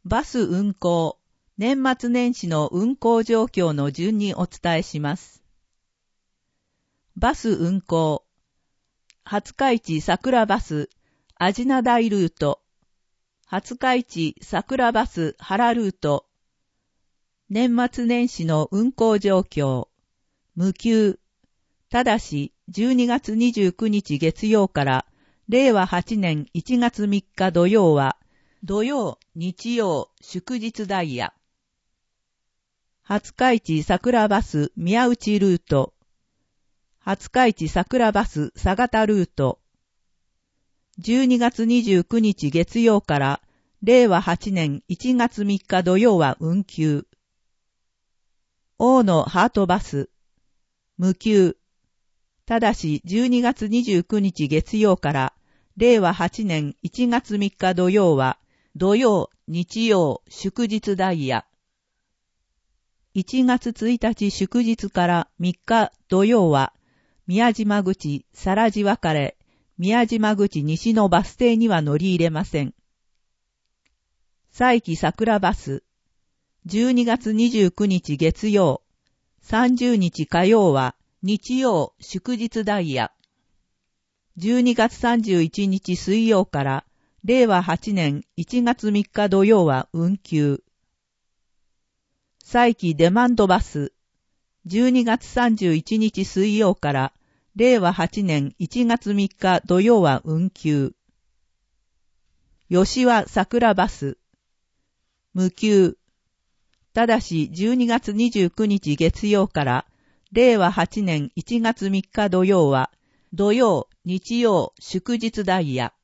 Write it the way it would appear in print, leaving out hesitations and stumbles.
バス運行、年末年始の運行状況の順にお伝えします。バス運行、廿日市桜バス、アジナ台ルート、廿日市桜バス原ルート、年末年始の運行状況、無休、ただし12月29日月曜から令和8年1月3日土曜は、土曜、日曜、祝日ダイヤ。廿日市桜バス宮内ルート、廿日市桜バス佐潟ルート、12月29日月曜から令和8年1月3日土曜は運休。大野ハートバス、無休。ただし12月29日月曜から令和8年1月3日土曜は土曜、日曜、祝日ダイヤ。1月1日祝日から3日土曜は宮島口、更地別れ、宮島口西のバス停には乗り入れません。佐伯桜バス、12月29日月曜、30日火曜は日曜、祝日ダイヤ。12月31日水曜から令和8年1月3日土曜は運休。佐伯デマンドバス、12月31日水曜から令和8年1月3日土曜は運休。吉和桜バス、無休。ただし12月29日月曜から令和8年1月3日土曜は土曜、日曜、祝日ダイヤ。